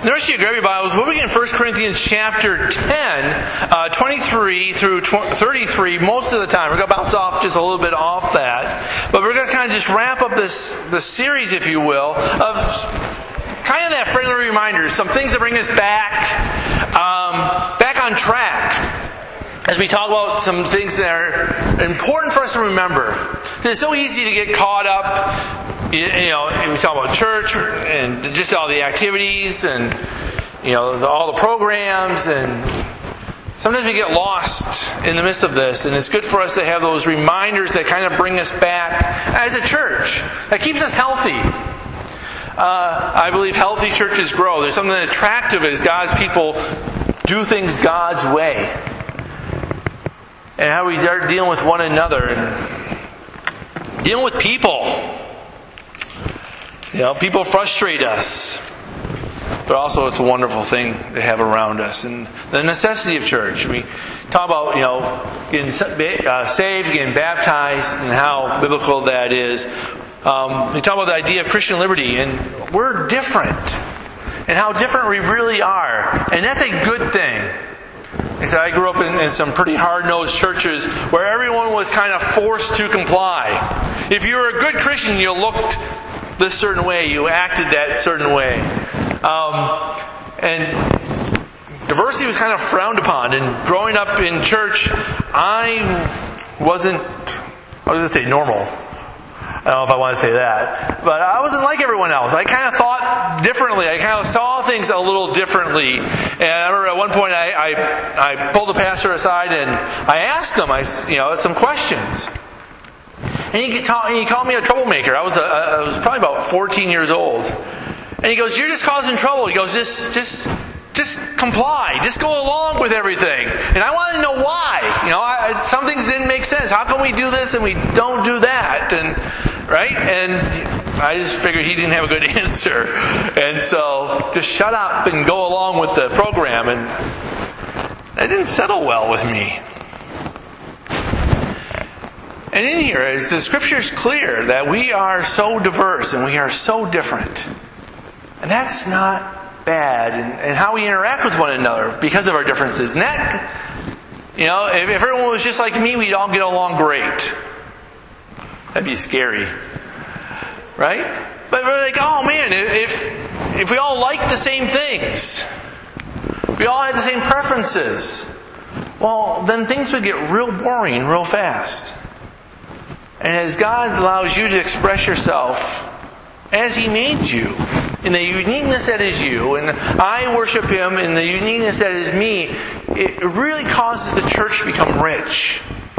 Notice you grab your Bibles. We'll begin 1 Corinthians chapter 10, 23 through 33 most of the time. We're going to bounce off just a little bit off that. But we're going to kind of just wrap up this series, if you will, of kind of that friendly reminder, some things that bring us back on track. As we talk about some things that are important for us to remember. It's so easy to get caught up. You know, we talk about church and just all the activities and, all the programs, and sometimes we get lost in the midst of this, and it's good for us to have those reminders that kind of bring us back as a church. That keeps us healthy. I believe healthy churches grow. There's something attractive as God's people do things God's way. And how we start dealing with one another and dealing with people. People frustrate us. But also it's a wonderful thing to have around us. And the necessity of church. We talk about, getting saved, getting baptized, and how biblical that is. We talk about the idea of Christian liberty, and we're different. And how different we really are. And that's a good thing. Like I said, I grew up in some pretty hard-nosed churches where everyone was kind of forced to comply. If you were a good Christian, you looked this certain way, you acted that certain way. And diversity was kind of frowned upon. And growing up in church, I wasn't, I was going to say normal. I don't know if I want to say that. But I wasn't like everyone else. I kind of thought differently. I kind of saw things a little differently. And I remember at one point I pulled the pastor aside and I asked him, some questions. And he called me a troublemaker. I was probably about 14 years old. And he goes, "You're just causing trouble." He goes, just comply. Just go along with everything. And I wanted to know why. Some things didn't make sense. How come we do this and we don't do that? And I just figured he didn't have a good answer. And so just shut up and go along with the program. And that didn't settle well with me. And in here, the Scripture is clear that we are so diverse and we are so different. And that's not bad. And how we interact with one another because of our differences. And that, if everyone was just like me, we'd all get along great. That'd be scary. Right? But we're like, oh man, if we all liked the same things, we all had the same preferences, well, then things would get real boring real fast. And as God allows you to express yourself as He made you, in the uniqueness that is you, and I worship Him in the uniqueness that is me, it really causes the church to become rich.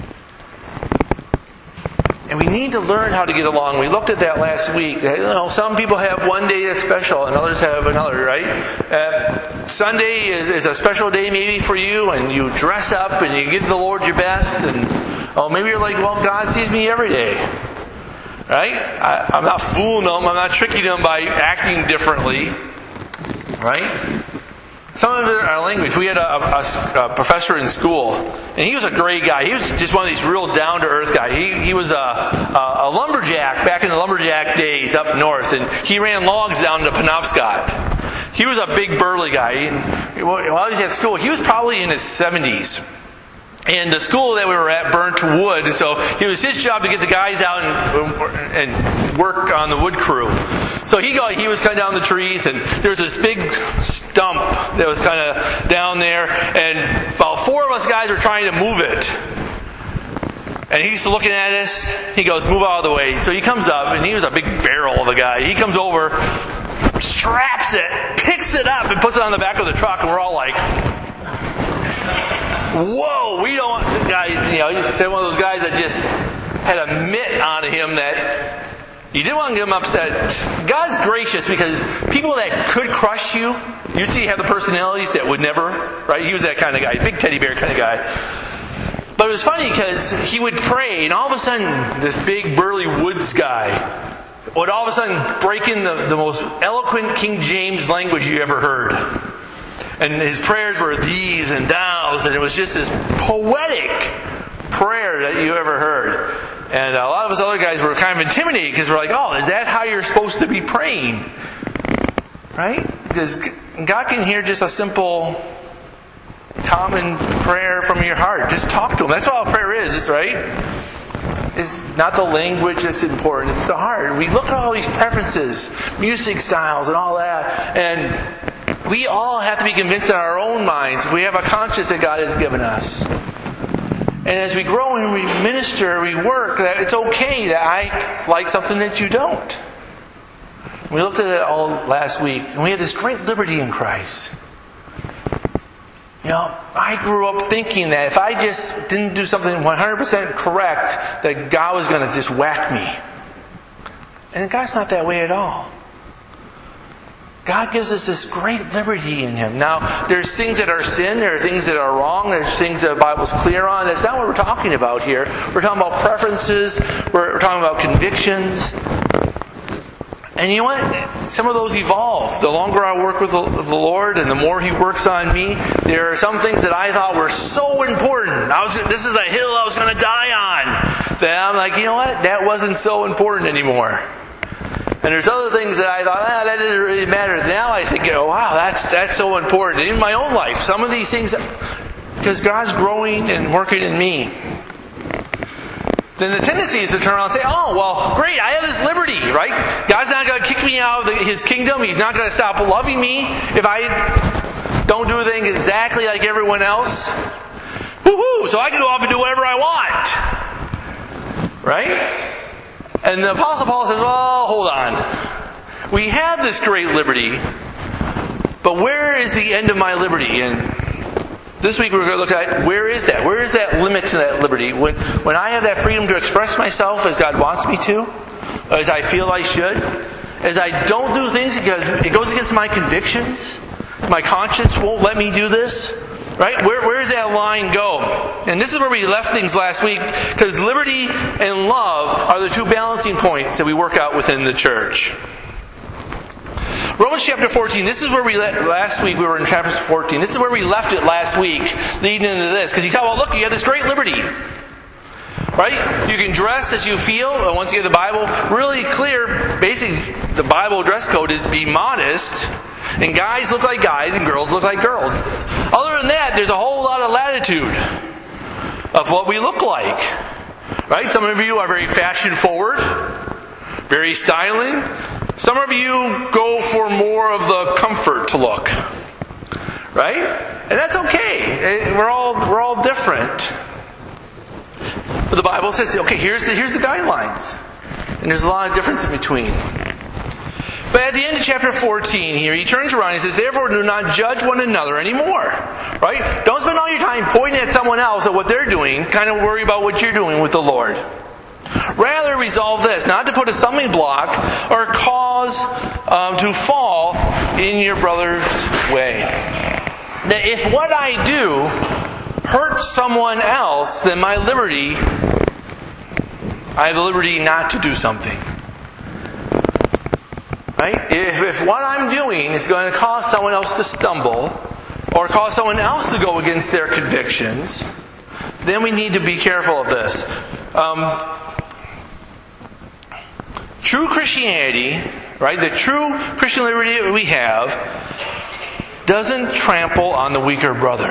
And we need to learn how to get along. We looked at that last week. Some people have one day that's special and others have another, right? Sunday is a special day maybe for you, and you dress up and you give the Lord your best, and maybe you're like, well, God sees me every day. Right? I'm not fooling them. I'm not tricking them by acting differently. Right? Some of our language. We had a professor in school, and he was a great guy. He was just one of these real down-to-earth guys. He was a lumberjack back in the lumberjack days up north, and he ran logs down to Penobscot. He was a big burly guy. While he was at school, he was probably in his 70s. And the school that we were at burnt wood, so it was his job to get the guys out and work on the wood crew. So he was cutting down the trees, and there was this big stump that was kind of down there, and about 4 of us guys were trying to move it. And he's looking at us. He goes, "Move out of the way." So he comes up, and he was a big barrel of a guy. He comes over, straps it, picks it up, and puts it on the back of the truck, and we're all like, whoa, we don't, he's one of those guys that just had a mitt on him that you didn't want to get him upset. God's gracious because people that could crush you, you'd see have the personalities that would never, right? He was that kind of guy, big teddy bear kind of guy. But it was funny because he would pray, and all of a sudden, this big burly woods guy would all of a sudden break in the most eloquent King James language you ever heard. And his prayers were these and thous, and it was just this poetic prayer that you ever heard. And a lot of us other guys were kind of intimidated because we're like, oh, is that how you're supposed to be praying? Right? Because God can hear just a simple, common prayer from your heart. Just talk to Him. That's all prayer is, right? It's not the language that's important. It's the heart. We look at all these preferences, music styles and all that, and we all have to be convinced in our own minds. We have a conscience that God has given us. And as we grow and we minister, we work, that it's okay that I like something that you don't. We looked at it all last week, and we have this great liberty in Christ. I grew up thinking that if I just didn't do something 100% correct, that God was going to just whack me. And God's not that way at all. God gives us this great liberty in Him. Now, there's things that are sin, there are things that are wrong, there's things that the Bible's clear on. That's not what we're talking about here. We're talking about preferences, we're talking about convictions. And you know what? Some of those evolve. The longer I work with the Lord and the more He works on me, there are some things that I thought were so important. This is a hill I was going to die on. That I'm like, you know what? That wasn't so important anymore. And there's other things that I thought, that didn't really matter. Now I think, wow, that's so important. In my own life, some of these things, because God's growing and working in me. Then the tendency is to turn around and say, oh, well, great, I have this liberty, right? God's not going to kick me out of His kingdom. He's not going to stop loving me if I don't do things exactly like everyone else. Woohoo! So I can go off and do whatever I want. Right? And the Apostle Paul says, oh, hold on. We have this great liberty, but where is the end of my liberty? And this week we're going to look at, where is that? Where is that limit to that liberty? When I have that freedom to express myself as God wants me to, as I feel I should, as I don't do things because it goes against my convictions, my conscience won't let me do this, right? Where does that line go? And this is where we left things last week, because liberty and love are the two balancing points that we work out within the church. Romans chapter 14, this is where last week we were in chapter 14. This is where we left it last week, leading into this. Because you talk about, look, you have this great liberty. Right? You can dress as you feel. And once you get the Bible really clear, basically the Bible dress code is be modest. And guys look like guys and girls look like girls. Other than that, there's a whole lot of latitude of what we look like. Right? Some of you are very fashion forward, very styling. Some of you go for more of the comfort look, right? And that's okay. We're all different. But the Bible says, okay, here's the guidelines, and there's a lot of difference in between. But at the end of chapter 14 here, he turns around and he says, therefore do not judge one another anymore, right? Don't spend all your time pointing at someone else at what they're doing. Kind of worry about what you're doing with the Lord. Rather, resolve this, not to put a stumbling block or cause to fall in your brother's way. That if what I do hurts someone else, then I have the liberty not to do something. Right? If what I'm doing is going to cause someone else to stumble or cause someone else to go against their convictions, then we need to be careful of this. True Christianity, right, the true Christian liberty that we have, doesn't trample on the weaker brother.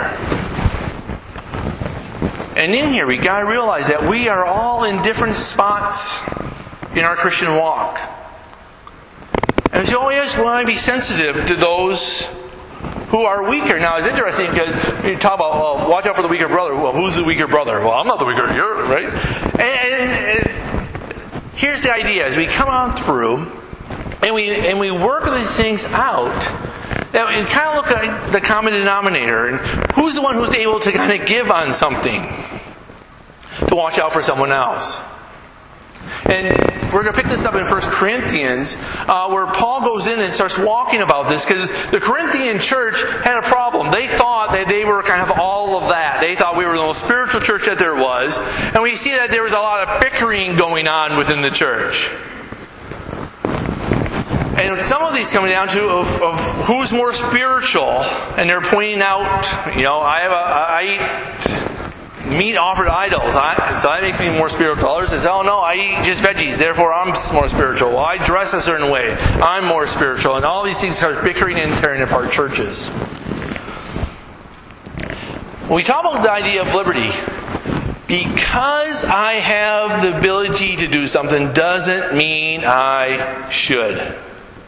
And in here, we got to realize that we are all in different spots in our Christian walk. And so we always want to be sensitive to those who are weaker. Now, it's interesting because you talk about, well, watch out for the weaker brother. Well, who's the weaker brother? Well, I'm not the weaker. You're right. And here's the idea: as we come on through and we work these things out, that we kind of look at the common denominator and who's the one who's able to kind of give on something to watch out for someone else. And we're going to pick this up in 1 Corinthians, where Paul goes in and starts walking about this, because the Corinthian church had a problem. They thought that they were kind of all of that. They thought we were the most spiritual church that there was. And we see that there was a lot of bickering going on within the church. And some of these coming down to of who's more spiritual. And they're pointing out, I eat meat offered to idols. So that makes me more spiritual. Others says, oh no, I eat just veggies, therefore I'm more spiritual. Well, I dress a certain way, I'm more spiritual. And all these things start bickering and tearing apart churches. When we talk about the idea of liberty, because I have the ability to do something doesn't mean I should.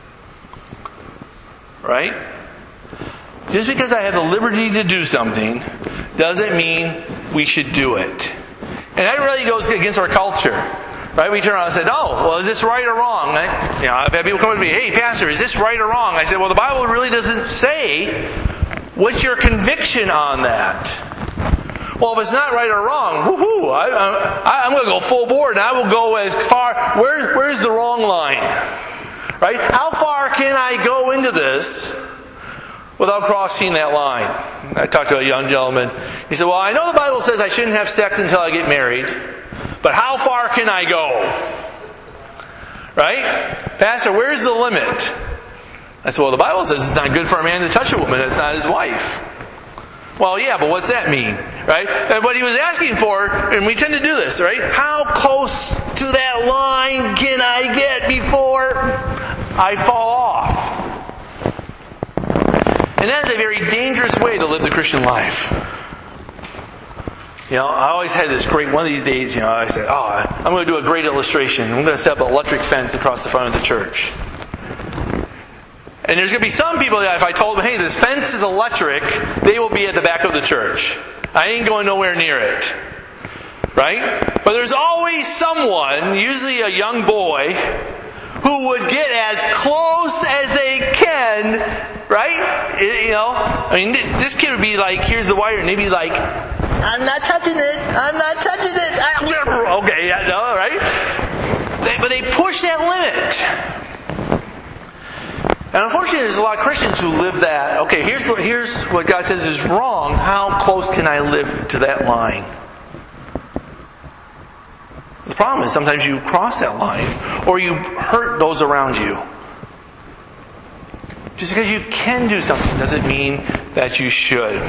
Right? Just because I have the liberty to do something doesn't mean we should do it. And that really goes against our culture. Right? We turn around and say, oh, well, is this right or wrong? I've had people come to me, hey, Pastor, is this right or wrong? I said, well, the Bible really doesn't say. What's your conviction on that? Well, if it's not right or wrong, woohoo! I'm going to go full board, and I will go as far. Where's the wrong line? Right? How far can I go into this without crossing that line? I talked to a young gentleman. He said, well, I know the Bible says I shouldn't have sex until I get married, but how far can I go? Right? Pastor, where's the limit? I said, well, the Bible says it's not good for a man to touch a woman that's not his wife. Well, yeah, but what's that mean? Right? And what he was asking for, and we tend to do this, right? How close to that line can I get before I fall off? And that is a very dangerous way to live the Christian life. I always had this great, one of these days, I said, I'm going to do a great illustration. I'm going to set up an electric fence across the front of the church. And there's going to be some people that if I told them, hey, this fence is electric, they will be at the back of the church. I ain't going nowhere near it. Right? But there's always someone, usually a young boy, who would get as close as they can, right? This kid would be like, here's the wire, and they'd be like, I'm not touching it. Okay, yeah, no, right? But they push that limit. And unfortunately, there's a lot of Christians who live that. Okay, here's what God says is wrong. How close can I live to that line? The problem is sometimes you cross that line, or you hurt those around you. Just because you can do something doesn't mean that you should.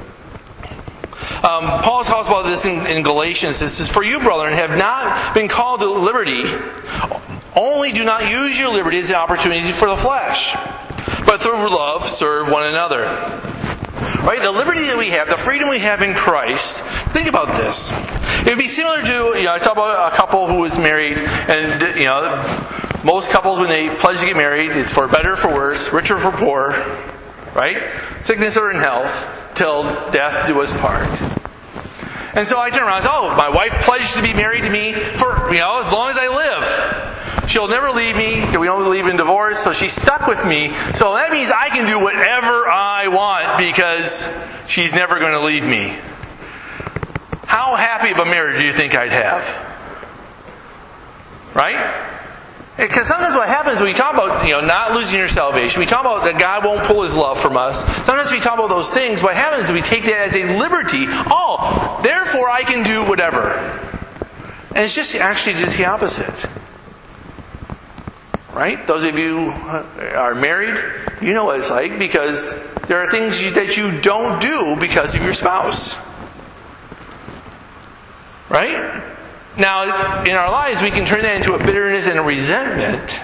Paul talks about this in Galatians. It says, for you, brethren, have not been called to liberty. Only do not use your liberty as an opportunity for the flesh, but through love serve one another. Right? The liberty that we have, the freedom we have in Christ, think about this. It would be similar to, I talk about a couple who was married, and, most couples when they pledge to get married, it's for better or for worse, richer or for poor, right? Sickness or in health, till death do us part. And so I turn around and say, my wife pledged to be married to me for, as long as I live. She'll never leave me. We don't believe in divorce, so she's stuck with me. So that means I can do whatever I want because she's never going to leave me. How happy of a marriage do you think I'd have? Right? Because sometimes what happens when we talk about, not losing your salvation, we talk about that God won't pull His love from us. Sometimes we talk about those things. What happens is we take that as a liberty. Therefore I can do whatever. And it's actually just the opposite. Right? Those of you who are married, you know what it's like, because there are things that you don't do because of your spouse. Right? Now, in our lives, we can turn that into a bitterness and a resentment.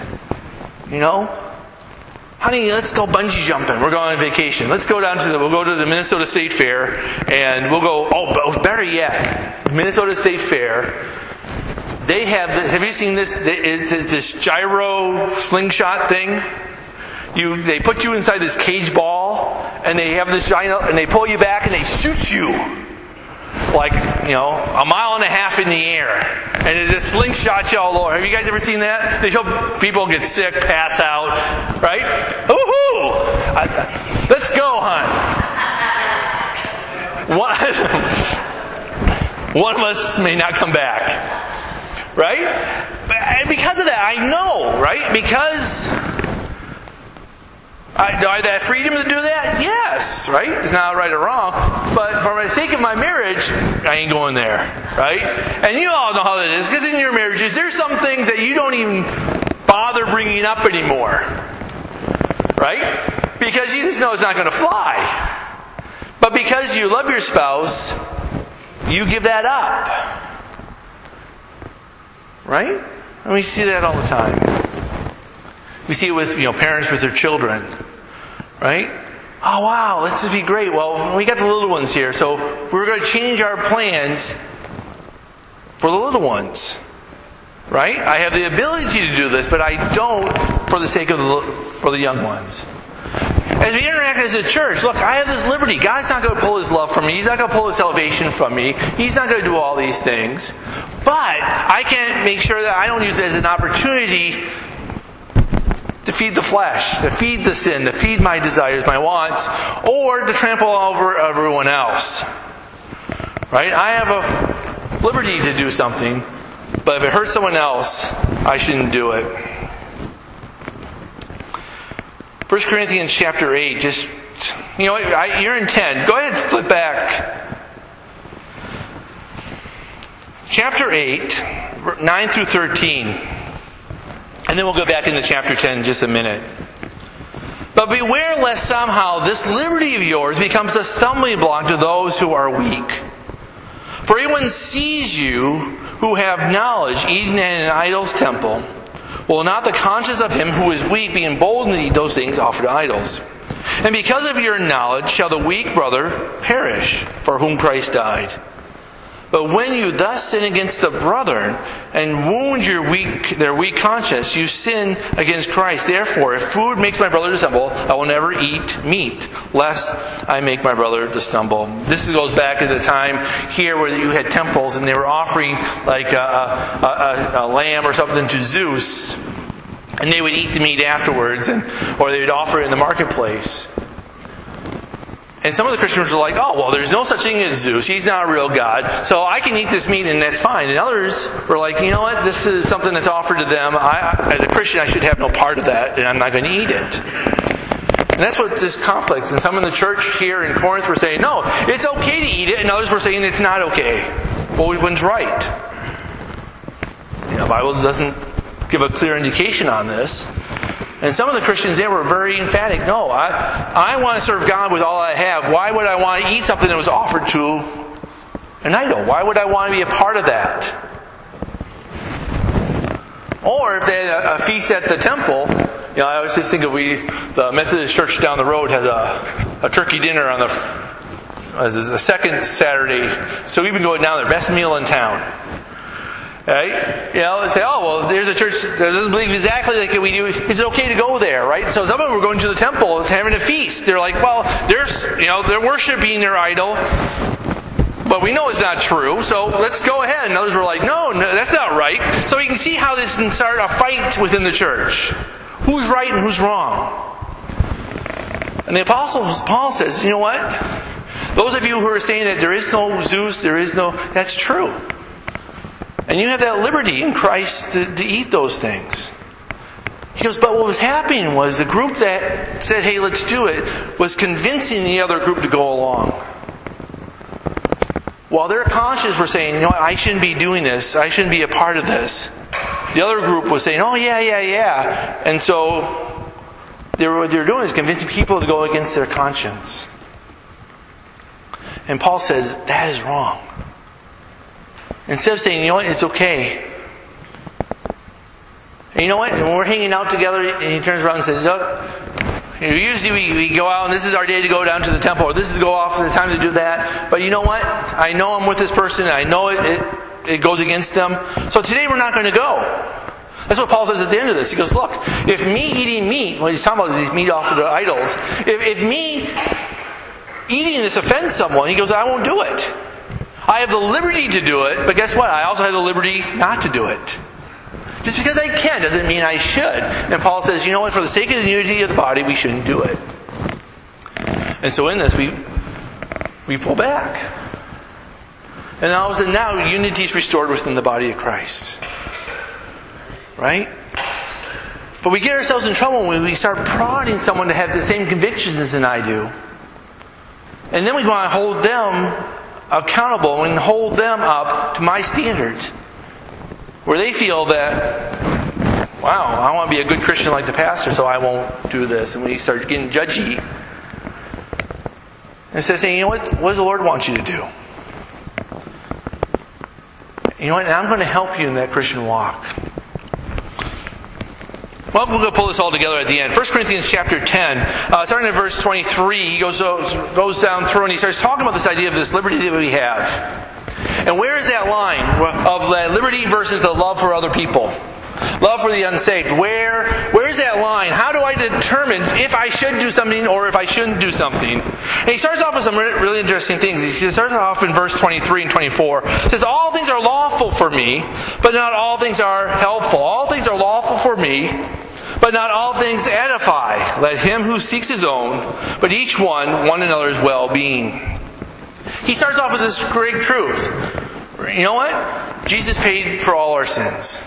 Honey, let's go bungee jumping. We're going on vacation. We'll go to the Minnesota State Fair, and we'll go, better yet, Minnesota State Fair. They have you seen this? It's this gyro slingshot thing. They put you inside this cage ball, and they have this giant, and they pull you back, and they shoot you. Like, a mile and a half in the air. And it just slingshots you all over. Have you guys ever seen that? They show people get sick, pass out. Right? Woohoo! Let's go, hon. One of us may not come back. Right? And because of that, I know, right? Because do I have that freedom to do that? Yes, right? It's not right or wrong. But for the sake of my marriage, I ain't going there, right? And you all know how that is, because in your marriages, there's some things that you don't even bother bringing up anymore, right? Because you just know it's not going to fly. But because you love your spouse, you give that up. Right? And we see that all the time. We see it with parents with their children. Right? Oh wow, this would be great. Well, we got the little ones here, so we're going to change our plans for the little ones. Right? I have the ability to do this, but I don't for the sake of for the young ones. As we interact as a church, look, I have this liberty. God's not going to pull His love from me. He's not going to pull His salvation from me. He's not going to do all these things. But I can make sure that I don't use it as an opportunity to feed the flesh, to feed the sin, to feed my desires, my wants, or to trample over everyone else. Right? I have a liberty to do something, but if it hurts someone else, I shouldn't do it. 1 Corinthians chapter 8, just, you're in 10. Go ahead and flip back. Chapter 8, 9 through 13. And then we'll go back into chapter 10 in just a minute. But beware lest somehow this liberty of yours becomes a stumbling block to those who are weak. For anyone sees you who have knowledge eating in an idol's temple, will not the conscience of him who is weak be emboldened to eat those things offered to idols? And because of your knowledge shall the weak brother perish, for whom Christ died. But when you thus sin against the brethren and wound their weak conscience, you sin against Christ. Therefore, if food makes my brother to stumble, I will never eat meat, lest I make my brother to stumble. This goes back to the time here where you had temples and they were offering like a lamb or something to Zeus, and they would eat the meat afterwards, or they would offer it in the marketplace. And some of the Christians were like, oh, well, there's no such thing as Zeus. He's not a real God. So I can eat this meat and that's fine. And others were like, you know what? This is something that's offered to them. As a Christian, I should have no part of that, and I'm not going to eat it. And that's what this conflict. And some in the church here in Corinth were saying, no, it's okay to eat it. And others were saying it's not okay. Well, which one's right? The Bible doesn't give a clear indication on this. And some of the Christians there were very emphatic. No, I want to serve God with all I have. Why would I want to eat something that was offered to an idol? Why would I want to be a part of that? Or if they had a feast at the temple, I always just think of the Methodist church down the road has a turkey dinner on the second Saturday. So we've been going down there, best meal in town. Right? They say, oh, well, there's a church that doesn't believe exactly like we do. Is it okay to go there? Right? So some of them were going to the temple, it's having a feast. They're like, well, they're worshiping their idol, but we know it's not true, so let's go ahead. And others were like, no, that's not right. So you can see how this can start a fight within the church. Who's right and who's wrong? And the Apostle Paul says, you know what? Those of you who are saying that there is no Zeus, that's true. And you have that liberty in Christ to eat those things. He goes, but what was happening was the group that said, hey, let's do it, was convincing the other group to go along. While their conscience were saying, you know what, I shouldn't be doing this, I shouldn't be a part of this. The other group was saying, oh yeah. And so what they're doing is convincing people to go against their conscience. And Paul says, that is wrong. Instead of saying, you know what, it's okay. And you know what, when we're hanging out together, and he turns around and says, usually we go out and this is our day to go down to the temple, or this is go off the time to do that. But you know what, I know I'm with this person, and I know it goes against them. So today we're not going to go. That's what Paul says at the end of this. He goes, look, if me eating meat, when he's talking about these meat offered to idols, if me eating this offends someone, he goes, I won't do it. I have the liberty to do it, but guess what? I also have the liberty not to do it. Just because I can doesn't mean I should. And Paul says, you know what? For the sake of the unity of the body, we shouldn't do it. And so in this, we pull back. And all of a sudden now, unity is restored within the body of Christ. Right? But we get ourselves in trouble when we start prodding someone to have the same convictions as I do. And then we want to hold them accountable and hold them up to my standards, where they feel that, wow, I want to be a good Christian like the pastor, so I won't do this. And when you start getting judgy, instead of saying, you know what does the Lord want you to do? You know what? And I'm going to help you in that Christian walk. Well, we're going to pull this all together at the end. 1 Corinthians chapter 10, starting at verse 23, he goes down through and he starts talking about this idea of this liberty that we have. And where is that line of the liberty versus the love for other people? Love for the unsaved. Where's that line? How do I determine if I should do something or if I shouldn't do something? And he starts off with some really interesting things. He starts off in verse 23 and 24. It says, all things are lawful for me, but not all things are helpful. All things are lawful for me, but not all things edify. Let him who seeks his own, but each one another's well-being. He starts off with this great truth. You know what? Jesus paid for all our sins.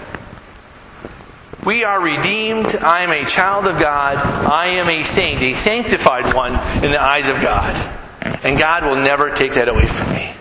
We are redeemed. I am a child of God. I am a saint, a sanctified one in the eyes of God. And God will never take that away from me.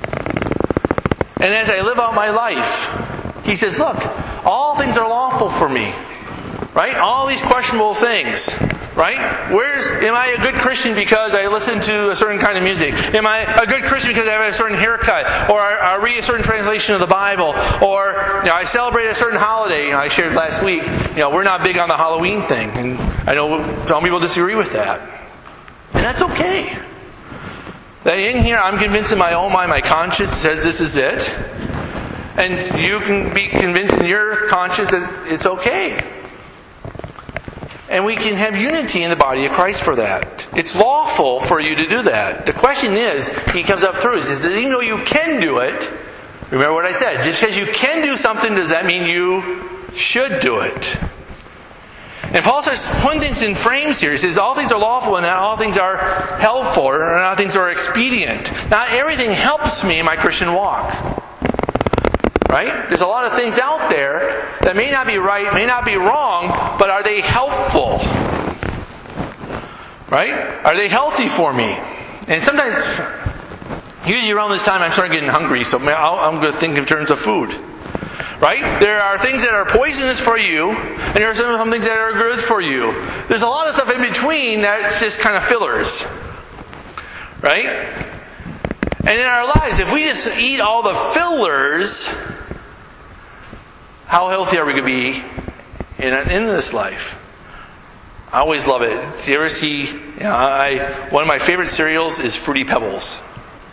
And as I live out my life, He says, look, all things are lawful for me. Right? All these questionable things. Right? Am I a good Christian because I listen to a certain kind of music? Am I a good Christian because I have a certain haircut? Or I read a certain translation of the Bible? Or I celebrate a certain holiday? I shared last week, we're not big on the Halloween thing. And I know some people disagree with that. And that's okay. That in here, I'm convinced in my own mind, my conscience says this is it. And you can be convinced in your conscience that it's okay. And we can have unity in the body of Christ for that. It's lawful for you to do that. The question is, he comes up through, is that even though you can do it, remember what I said, just because you can do something, does that mean you should do it? And Paul starts putting things in frames here. He says, all things are lawful and not all things are helpful, or not all things are expedient. Not everything helps me in my Christian walk. Right? There's a lot of things out there that may not be right, may not be wrong, but are they helpful? Right? Are they healthy for me? And sometimes, usually around this time, I start getting hungry, so I'm going to think in terms of food. Right? There are things that are poisonous for you, and there are some things that are good for you. There's a lot of stuff in between that's just kind of fillers. Right? And in our lives, if we just eat all the fillers, how healthy are we going to be in this life? I always love it. Do you ever see, one of my favorite cereals is Fruity Pebbles.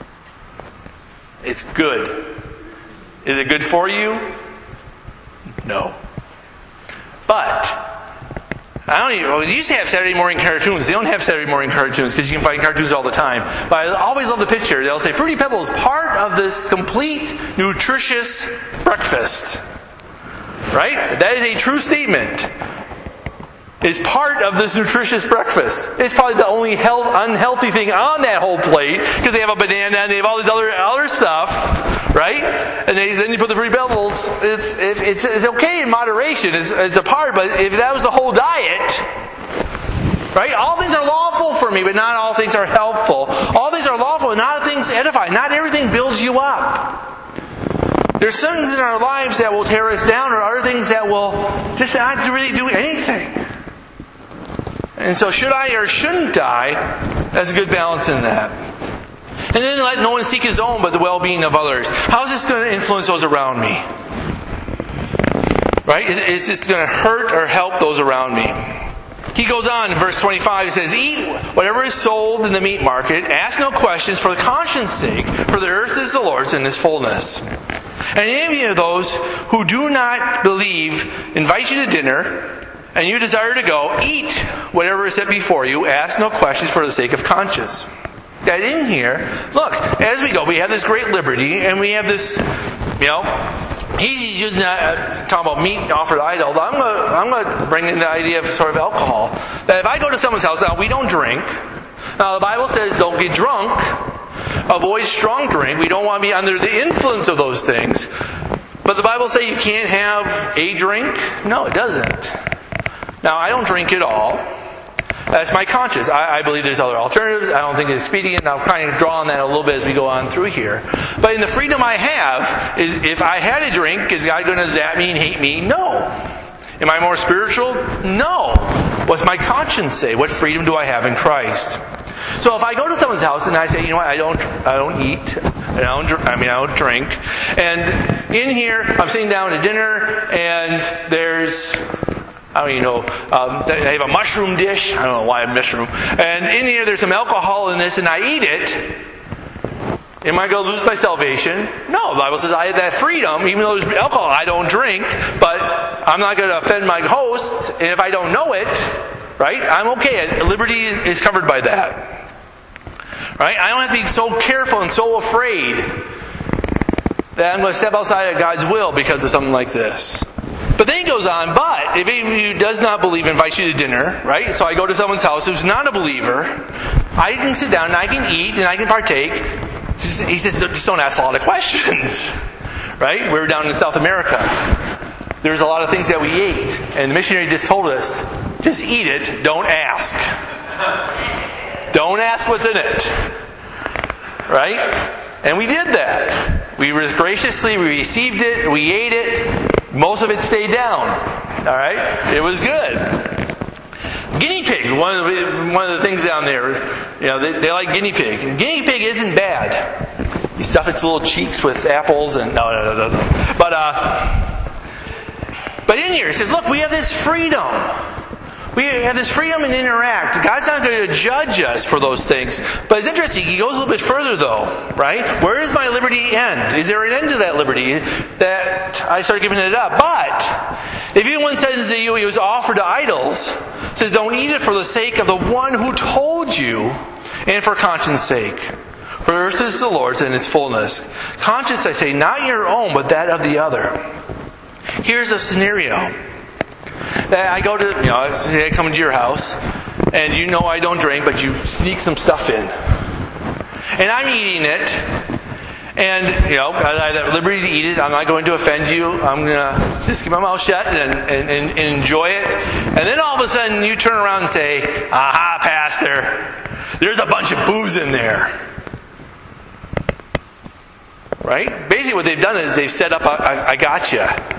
It's good. Is it good for you? No. But, we used to have Saturday morning cartoons. They don't have Saturday morning cartoons because you can find cartoons all the time. But I always love the picture. They'll say, Fruity Pebbles, part of this complete, nutritious breakfast. Right? That is a true statement. It's part of this nutritious breakfast. It's probably the only unhealthy thing on that whole plate because they have a banana and they have all this other stuff. Right? And then you put the Fruity Pebbles. It's okay in moderation. It's a part, but if that was the whole diet, right? All things are lawful for me, but not all things are helpful. All things are lawful, but not all things edify. Not everything builds you up. There's things in our lives that will tear us down, or other things that will just not really do anything. And so should I or shouldn't I? That's a good balance in that. And then let no one seek his own, but the well-being of others. How is this going to influence those around me? Right? Is this going to hurt or help those around me? He goes on in verse 25, he says, eat whatever is sold in the meat market, ask no questions for the conscience sake, for the earth is the Lord's in His fullness. And any of those who do not believe invite you to dinner, and you desire to go, eat whatever is set before you, ask no questions for the sake of conscience. That in here, look, as we go, we have this great liberty, and we have this, he's talking about meat offered to idol. I'm going to bring in the idea of sort of alcohol. That if I go to someone's house, now we don't drink. Now the Bible says don't get drunk. Avoid strong drink. We don't want to be under the influence of those things. But the Bible says you can't have a drink? No, it doesn't. Now, I don't drink at all. That's my conscience. I believe there's other alternatives. I don't think it's expedient. I'll kind of draw on that a little bit as we go on through here. But in the freedom I have, is if I had a drink, is God going to zap me and hate me? No. Am I more spiritual? No. What's my conscience say? What freedom do I have in Christ? So if I go to someone's house and I say, you know what, I don't eat, and I don't drink, and in here I'm sitting down to dinner and there's, I don't even know, they have a mushroom dish. I don't know why a mushroom. And in here there's some alcohol in this and I eat it. Am I going to lose my salvation? No, the Bible says I have that freedom, even though there's alcohol. I don't drink, but I'm not going to offend my host, and if I don't know it, right, I'm okay. Liberty is covered by that. Right? I don't have to be so careful and so afraid that I'm going to step outside of God's will because of something like this. But then he goes on, but if any of you does not believe, invites you to dinner, right? So I go to someone's house who's not a believer, I can sit down and I can eat and I can partake. He says, just don't ask a lot of questions. Right? We were down in South America. There's a lot of things that we ate. And the missionary just told us, just eat it, don't ask. Don't ask what's in it. Right? And we did that. We graciously received it, we ate it. Most of it stayed down. Alright? It was good. Guinea pig, one of the things down there, they like guinea pig. And guinea pig isn't bad. You stuff its little cheeks with apples and no. But in here it says, look, we have this freedom. We have this freedom and interact. God's not going to judge us for those things. But it's interesting, he goes a little bit further though, right? Where does my liberty end? Is there an end to that liberty that I start giving it up? But if anyone says that you he was offered to idols, it says don't eat it for the sake of the one who told you and for conscience sake. For earth is the Lord's and its fullness. Conscience, I say, not your own, but that of the other. Here's a scenario. That I go to, I come into your house, and you know I don't drink, but you sneak some stuff in. And I'm eating it, and, I have liberty to eat it. I'm not going to offend you. I'm going to just keep my mouth shut and enjoy it. And then all of a sudden you turn around and say, aha, Pastor, there's a bunch of booze in there. Right? Basically what they've done is they've set up a gotcha.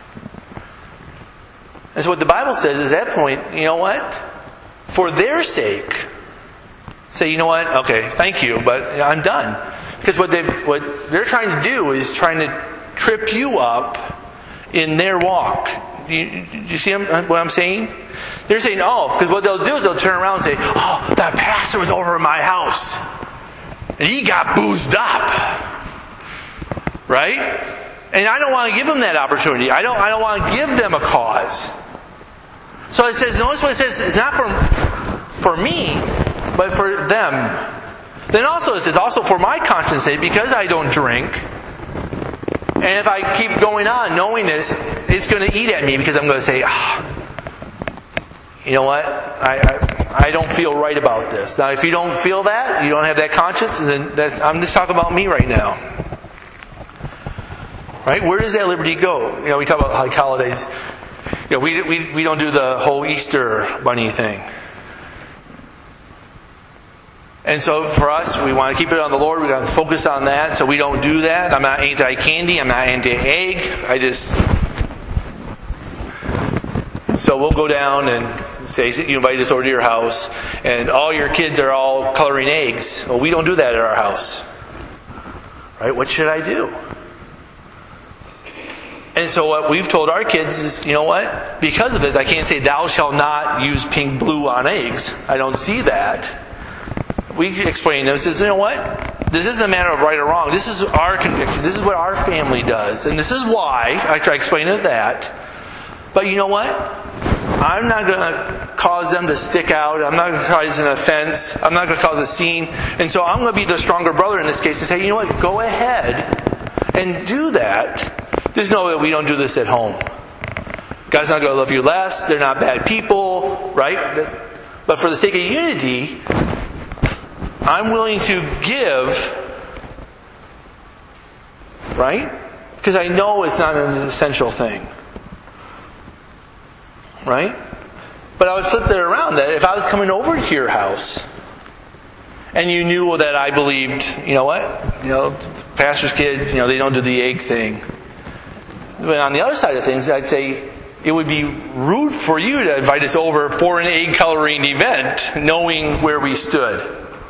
And so what the Bible says is at that point, you know what? For their sake, say, you know what? Okay, thank you, but I'm done. Because what they're trying to do is trying to trip you up in their walk. You see what I'm saying? They're saying, because what they'll do is they'll turn around and say, that pastor was over at my house, and he got boozed up. Right? And I don't want to give them that opportunity. I don't want to give them a cause. So it says, notice what it says, it's not for me, but for them. Then also it says, also for my conscience sake, because I don't drink, and if I keep going on knowing this, it's going to eat at me because I'm going to say, you know what, I don't feel right about this. Now if you don't feel that, you don't have that conscience, then I'm just talking about me right now. Right? Where does that liberty go? We talk about like holidays. We don't do the whole Easter bunny thing. And so for us, we want to keep it on the Lord. We got to focus on that. So we don't do that. I'm not anti-candy. I'm not anti-egg. So we'll go down and say, you invite us over to your house, and all your kids are all coloring eggs. Well, we don't do that at our house. Right? What should I do? And so what we've told our kids is, you know what? Because of this, I can't say, thou shalt not use pink blue on eggs. I don't see that. We explain this as, you know what? This isn't a matter of right or wrong. This is our conviction. This is what our family does. And this is why I try to explain it that. But you know what? I'm not going to cause them to stick out. I'm not going to cause an offense. I'm not going to cause a scene. And so I'm going to be the stronger brother in this case and say, you know what? Go ahead and do that. Just know that we don't do this at home. God's not going to love you less. They're not bad people, right? But for the sake of unity, I'm willing to give, right? Because I know it's not an essential thing. Right? But I would flip that around, that if I was coming over to your house and you knew that I believed, you know what? Pastor's kid, they don't do the egg thing. But on the other side of things, I'd say it would be rude for you to invite us over for an egg coloring event, knowing where we stood.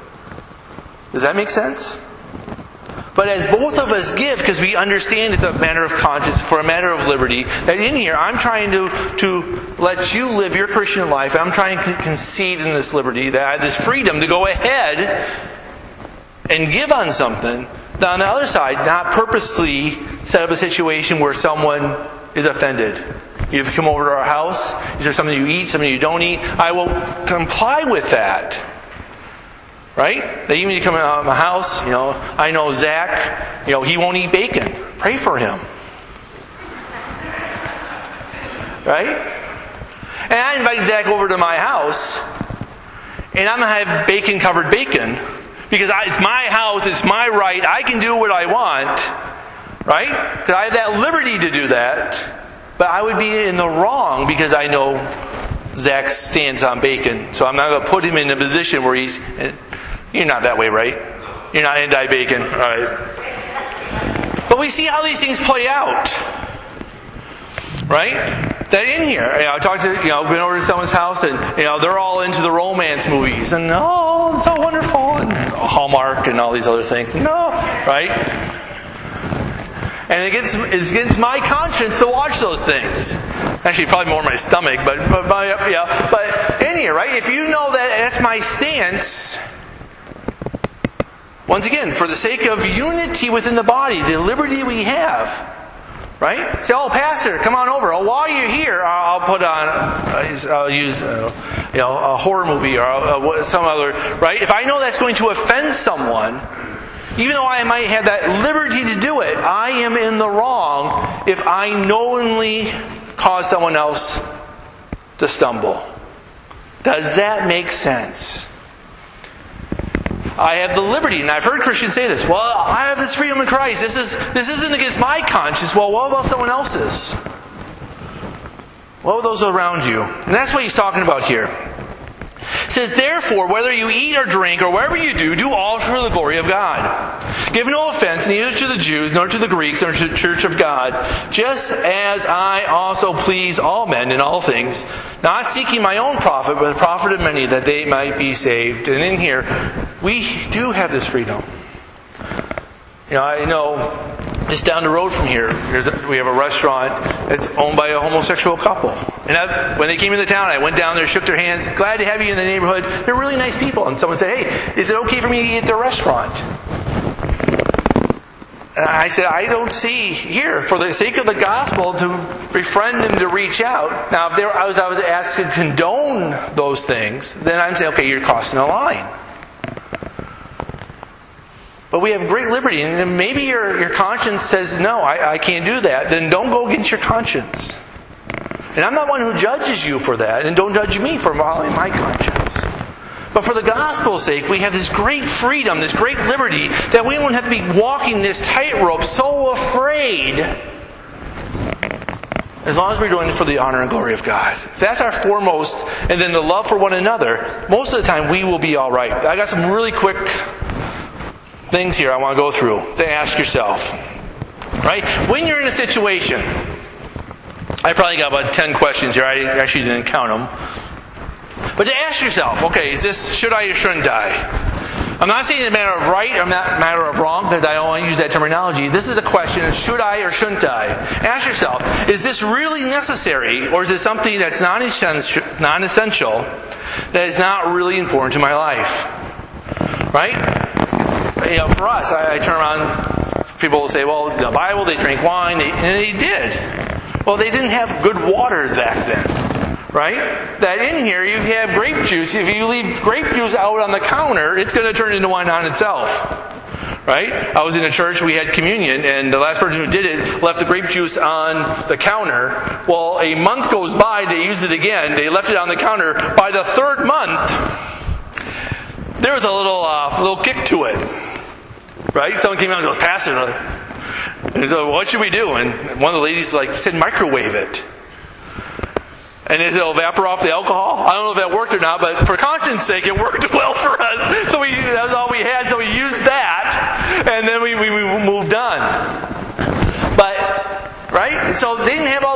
Does that make sense? But as both of us give, because we understand it's a matter of conscience, for a matter of liberty, that in here I'm trying to let you live your Christian life. I'm trying to concede in this liberty, that I have this freedom to go ahead and give on something. Now on the other side, not purposely set up a situation where someone is offended. You've come over to our house. Is there something you eat, something you don't eat? I will comply with that. Right? That even you come out of my house, I know Zach, he won't eat bacon. Pray for him. Right? And I invite Zach over to my house, and I'm going to have bacon-covered bacon, because it's my house, it's my right, I can do what I want. Right? Because I have that liberty to do that, but I would be in the wrong because I know Zach stands on bacon. So I'm not going to put him in a position where you're not that way, right? You're not anti-bacon, all right? But we see how these things play out, right? That in here, I talked to, I've been over to someone's house, and they're all into the romance movies, and it's all wonderful, and Hallmark and all these other things. No, right? And it's against my conscience to watch those things. Actually, probably more my stomach, but in here, right? If you know that that's my stance. Once again, for the sake of unity within the body, the liberty we have, right? Say, Pastor, come on over. While you're here, I'll put on, I'll use, a horror movie or some other, right? If I know that's going to offend someone, even though I might have that liberty to do it, I am in the wrong if I knowingly cause someone else to stumble. Does that make sense? I have the liberty, and I've heard Christians say this. Well, I have this freedom in Christ. This isn't against my conscience. Well, what about someone else's? What about those around you? And that's what he's talking about here. It says, therefore, whether you eat or drink or whatever you do all for the glory of God. Give no offense neither to the Jews nor to the Greeks nor to the church of God, just as I also please all men in all things, not seeking my own profit, but the profit of many, that they might be saved. And in here, we do have this freedom. I know just down the road from here, we have a restaurant that's owned by a homosexual couple. And when they came into town, I went down there, shook their hands, glad to have you in the neighborhood. They're really nice people. And someone said, hey, is it okay for me to eat at their restaurant? And I said, I don't see here, for the sake of the gospel, to befriend them to reach out. Now, if I was asked to condone those things, then I'm saying, okay, you're crossing the line. But we have great liberty, and maybe your conscience says, no, I can't do that. Then don't go against your conscience. And I'm not one who judges you for that, and don't judge me for following my conscience. But for the gospel's sake, we have this great freedom, this great liberty, that we won't have to be walking this tightrope so afraid, as long as we're doing it for the honor and glory of God. If that's our foremost, and then the love for one another, most of the time we will be all right. I got some really quick things here I want to go through to ask yourself. Right? When you're in a situation, I probably got about 10 questions here. I actually didn't count them. But to ask yourself, okay, is this should I or shouldn't I? I'm not saying it's a matter of right or a matter of wrong, because I don't want to use that terminology. This is the question of should I or shouldn't I? Ask yourself, is this really necessary, or is it something that's non-essential, that is not really important to my life? Right? For us, I turn around, people will say, well, the Bible, they drink wine, and they did. Well, they didn't have good water back then, right? That in here, you have grape juice. If you leave grape juice out on the counter, it's going to turn into wine on itself, right? I was in a church, we had communion, and the last person who did it left the grape juice on the counter. Well, a month goes by, they used it again, they left it on the counter. By the third month, there was a little kick to it. Right? Someone came out and goes, Pastor, and he said, what should we do? And one of the ladies said, microwave it. And they said, it'll evaporate off the alcohol? I don't know if that worked or not, but for conscience sake, it worked well for us. So that was all we had, so we used that, and then we moved on. But, right? So they didn't have all those things.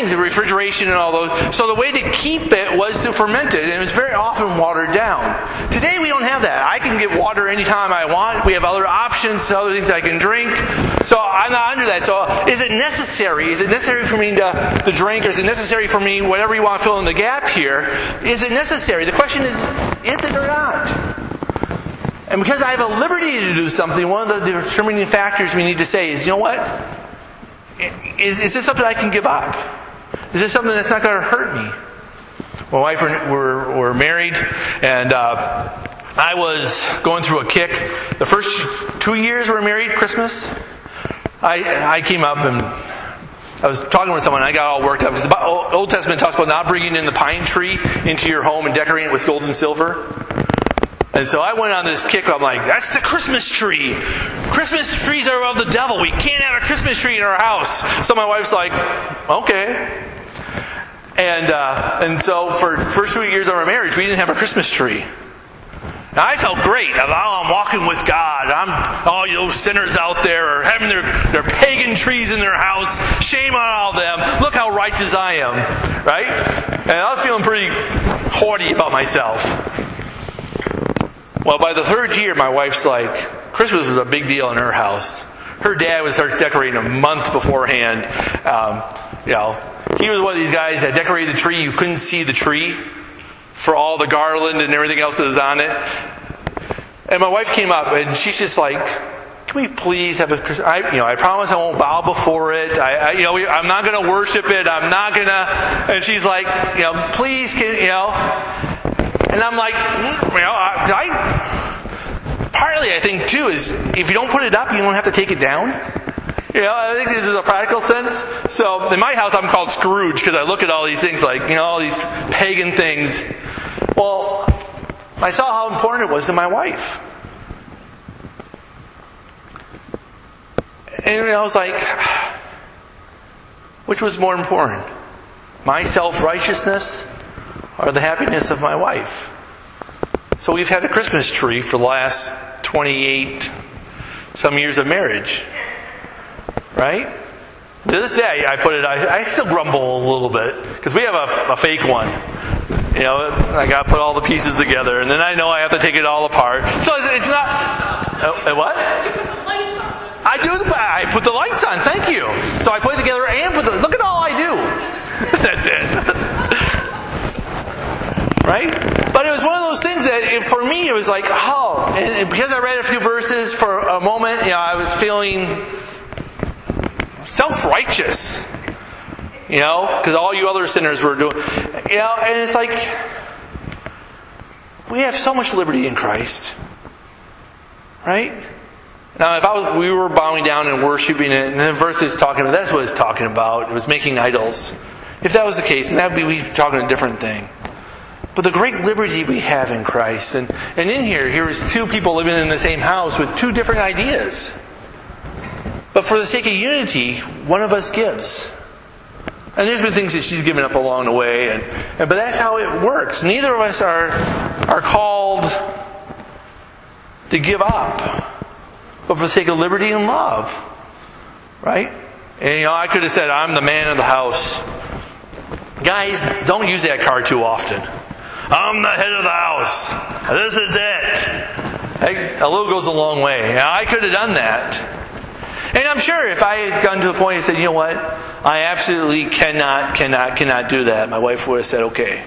things, the refrigeration and all those. So the way to keep it was to ferment it, and it was very often watered down. Today we don't have that. I can get water anytime I want. We have other options, other things I can drink. So I'm not under that. So is it necessary? Is it necessary for me to drink? Or is it necessary for me, whatever you want to fill in the gap here? Is it necessary? The question is it or not? And because I have a liberty to do something, one of the determining factors we need to say is, you know what? Is this something I can give up? Is this something that's not going to hurt me? My wife were married, and I was going through a kick. The first 2 years we were married, Christmas, I came up and I was talking with someone, and I got all worked up. Because the Old Testament talks about not bringing in the pine tree into your home and decorating it with gold and silver. And so I went on this kick. I'm like, that's the Christmas tree. Christmas trees are of the devil. We can't have a Christmas tree in our house. So my wife's like, okay. And so for the first 2 years of our marriage, we didn't have a Christmas tree. Now I felt great. I'm walking with God. All those sinners out there are having their pagan trees in their house. Shame on all them. Look how righteous I am. Right? And I was feeling pretty haughty about myself. Well, by the third year, my wife's like, Christmas was a big deal in her house. Her dad would start decorating a month beforehand. He was one of these guys that decorated the tree. You couldn't see the tree for all the garland and everything else that was on it. And my wife came up, and she's just like, can we please have a Christmas? I promise I won't bow before it. I'm not going to worship it. I'm not going to. And she's like, please, And I'm like, partly I think too is if you don't put it up, you don't have to take it down. I think this is a practical sense. So in my house, I'm called Scrooge because I look at all these things like, all these pagan things. Well, I saw how important it was to my wife. And I was like, which was more important? My self-righteousness or the happiness of my wife? So we've had a Christmas tree for the last 28 some years of marriage. Right? To this day, I still grumble a little bit because we have a fake one. I got to put all the pieces together, and then I know I have to take it all apart. So it's not. What? I do. I put the lights on. Thank you. So I put it together and look at all I do. That's it. Right? But it was one of those things that, for me, it was like, and because I read a few verses for a moment, I was feeling self-righteous, because all you other sinners were doing, and it's like, we have so much liberty in Christ, right? Now, if we were bowing down and worshiping it, and the verse is talking about, that's what it's talking about, it was making idols. If that was the case, then we'd be talking a different thing. But the great liberty we have in Christ, and in here is two people living in the same house with two different ideas. But for the sake of unity, one of us gives. And there's been things that she's given up along the way, but that's how it works. Neither of us are called to give up, but for the sake of liberty and love. Right? And I could have said, I'm the man of the house. Guys, don't use that card too often. I'm the head of the house. This is it. Hey, a little goes a long way. I could have done that. And I'm sure if I had gotten to the point and said, you know what, I absolutely cannot do that, my wife would have said, okay.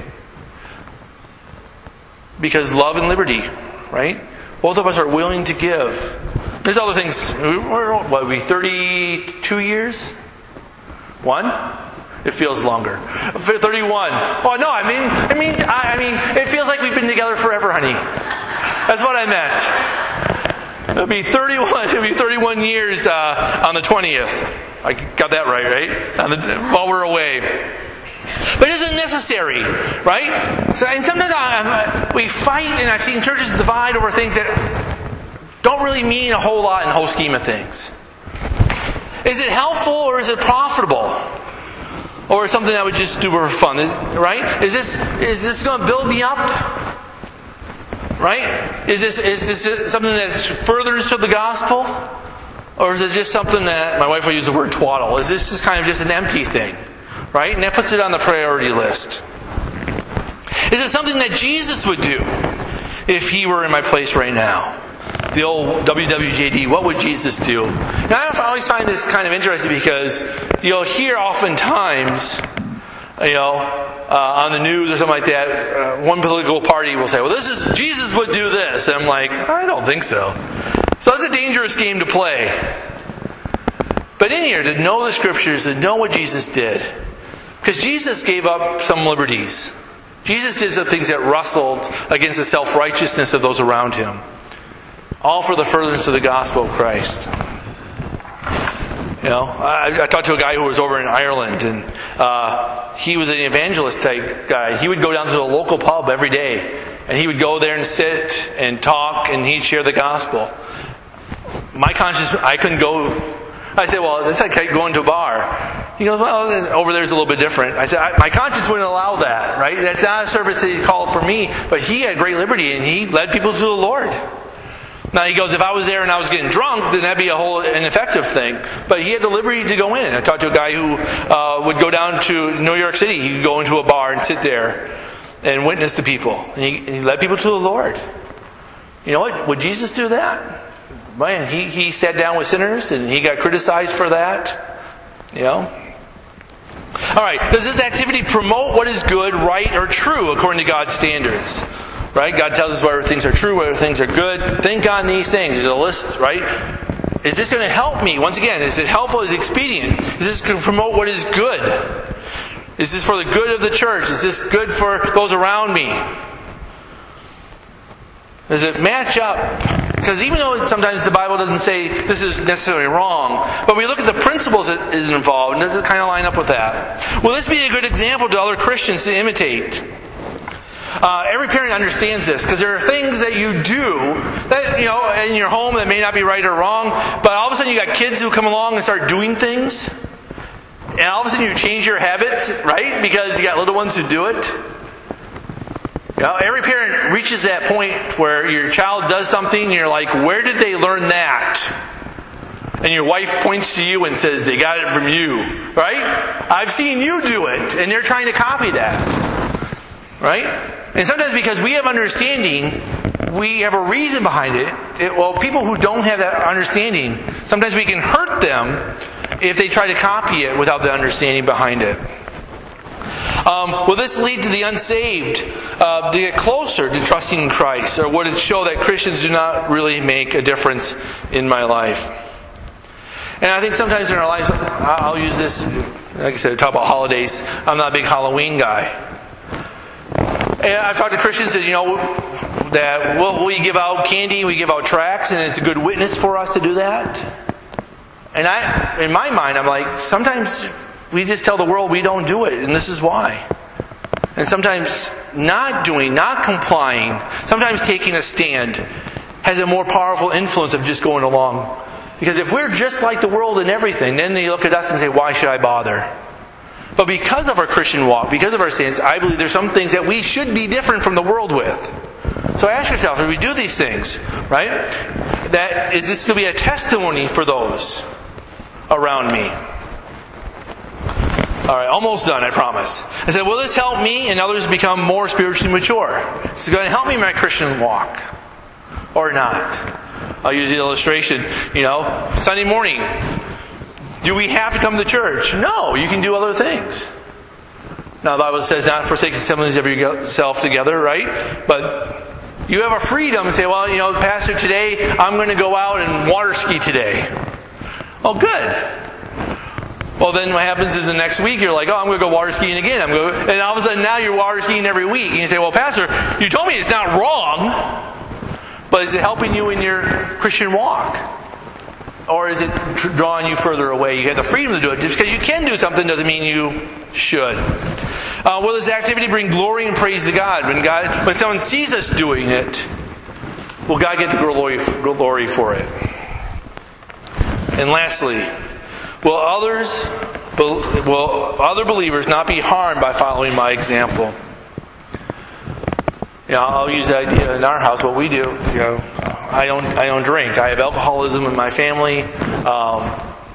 Because love and liberty, right? Both of us are willing to give. There's other things. What, we 32 years? One? It feels longer. 31. Oh no, I mean, it feels like we've been together forever, honey. That's what I meant. It'll be 31 years on the 20th. I got that right? While we're away. But it isn't necessary, right? So, and sometimes we fight, and I've seen churches divide over things that don't really mean a whole lot in the whole scheme of things. Is it helpful or is it profitable? Or something I would just do for fun, right? Is this going to build me up? Right? Is this something that's furthers to the gospel? Or is it just something that, my wife will use the word twaddle, is this just kind of just an empty thing? right? And that puts it on the priority list. Is it something that Jesus would do if He were in my place right now? The old WWJD, what would Jesus do? Now, I always find this kind of interesting because you'll hear oftentimes, on the news or something like that, one political party will say, well, Jesus would do this. And I'm like, I don't think so. So that's a dangerous game to play. But in here, to know the Scriptures, to know what Jesus did. Because Jesus gave up some liberties. Jesus did some things that wrestled against the self-righteousness of those around Him. All for the furtherance of the gospel of Christ. I talked to a guy who was over in Ireland, and he was an evangelist type guy. He would go down to the local pub every day, and he would go there and sit and talk, and he'd share the gospel. My conscience, I couldn't go. I said, well, that's like going to a bar. He goes, well, over there's a little bit different. I said, my conscience wouldn't allow that, right? That's not a service that He called for me, but he had great liberty, and he led people to the Lord. Now he goes, if I was there and I was getting drunk, then that'd be a whole ineffective thing. But he had the liberty to go in. I talked to a guy who would go down to New York City. He would go into a bar and sit there and witness to people. And he led people to the Lord. You know what? Would Jesus do that? Man, he sat down with sinners and he got criticized for that. All right. Does this activity promote what is good, right, or true according to God's standards? Right? God tells us whether things are true, whether things are good. Think on these things. There's a list, right? Is this going to help me? Once again, is it helpful? Is it expedient? Is this going to promote what is good? Is this for the good of the church? Is this good for those around me? Does it match up? Because even though sometimes the Bible doesn't say this is necessarily wrong, but we look at the principles that is involved, and does it kind of line up with that? Will this be a good example to other Christians to imitate? Every parent understands this, because there are things that you do that, in your home that may not be right or wrong, but all of a sudden you got kids who come along and start doing things, and all of a sudden you change your habits, right? Because you got little ones who do it. Every parent reaches that point where your child does something and you're like, where did they learn that? And your wife points to you and says, they got it from you, right? I've seen you do it, and they're trying to copy that, right? And sometimes because we have understanding, we have a reason behind it. Well, people who don't have that understanding, sometimes we can hurt them if they try to copy it without the understanding behind it. Will this lead to the unsaved to get closer to trusting in Christ? Or would it show that Christians do not really make a difference in my life? And I think sometimes in our lives, I'll use this, like I said, talk about holidays. I'm not a big Halloween guy. And I've talked to Christians that we give out candy, we give out tracts, and it's a good witness for us to do that. And in my mind, I'm like, sometimes we just tell the world we don't do it, and this is why. And sometimes not doing, not complying, sometimes taking a stand has a more powerful influence of just going along. Because if we're just like the world in everything, then they look at us and say, why should I bother? But because of our Christian walk, because of our stance, I believe there's some things that we should be different from the world with. So ask yourself, as we do these things, right? Is this going to be a testimony for those around me? All right, almost done, I promise. I said, will this help me and others become more spiritually mature? Is it going to help me in my Christian walk? Or not? I'll use the illustration. Sunday morning. Do we have to come to church? No, you can do other things. Now the Bible says not forsake assemblies of yourself together, right? But you have a freedom to say, well, Pastor, today I'm going to go out and water ski today. Oh, good. Well, then what happens is the next week you're like, I'm going to go water skiing again. And all of a sudden now you're water skiing every week. And you say, well, Pastor, you told me it's not wrong, but is it helping you in your Christian walk? Or is it drawing you further away? You have the freedom to do it. Just because you can do something doesn't mean you should. Will this activity bring glory and praise to God? When someone sees us doing it, will God get the glory for it? And lastly, will other believers not be harmed by following my example? I'll use that idea in our house. What we do, I don't drink. I have alcoholism in my family.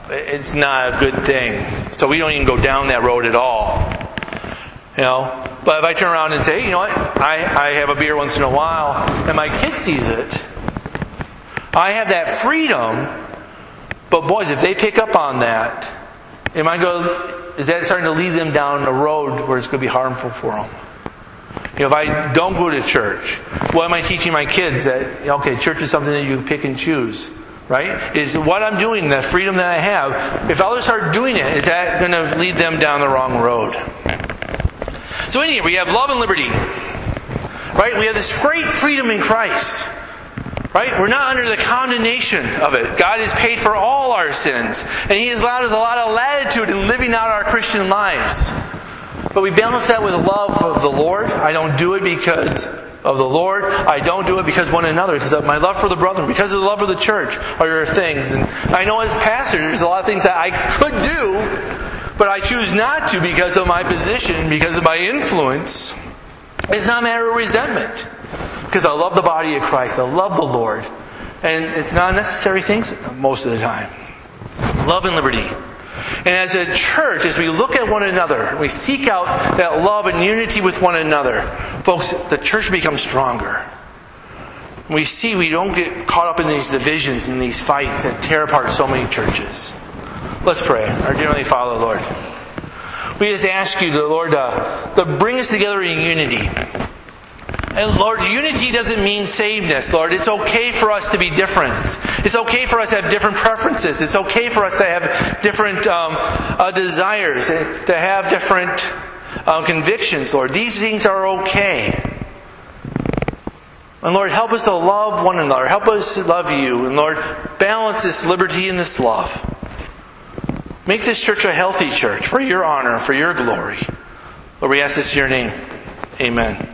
it's not a good thing. So we don't even go down that road at all. But if I turn around and say, hey, you know what, I have a beer once in a while, and my kid sees it, I have that freedom. But boys, if they pick up on that, is that starting to lead them down a road where it's going to be harmful for them? If I don't go to church, what am I teaching my kids? That, church is something that you pick and choose, right? Is what I'm doing, the freedom that I have, if others start doing it, is that going to lead them down the wrong road? So anyway, we have love and liberty, right? We have this great freedom in Christ, right? We're not under the condemnation of it. God has paid for all our sins, and He has allowed us a lot of latitude in living out our Christian lives. But we balance that with love of the Lord. I don't do it because of the Lord. I don't do it because of one another, because of my love for the brethren, because of the love of the church, are things. And I know as pastor, there's a lot of things that I could do, but I choose not to because of my position, because of my influence. It's not a matter of resentment, because I love the body of Christ. I love the Lord. And it's not necessary things most of the time. Love and liberty. And as a church, as we look at one another, we seek out that love and unity with one another, folks, the church becomes stronger. We see we don't get caught up in these divisions and these fights that tear apart so many churches. Let's pray. Our dear Heavenly Father, Lord, we just ask you, Lord, to bring us together in unity. And Lord, unity doesn't mean sameness, Lord. It's okay for us to be different. It's okay for us to have different preferences. It's okay for us to have different desires, to have different convictions, Lord. These things are okay. And Lord, help us to love one another. Help us to love you. And Lord, balance this liberty and this love. Make this church a healthy church for your honor, for your glory. Lord, we ask this in your name. Amen.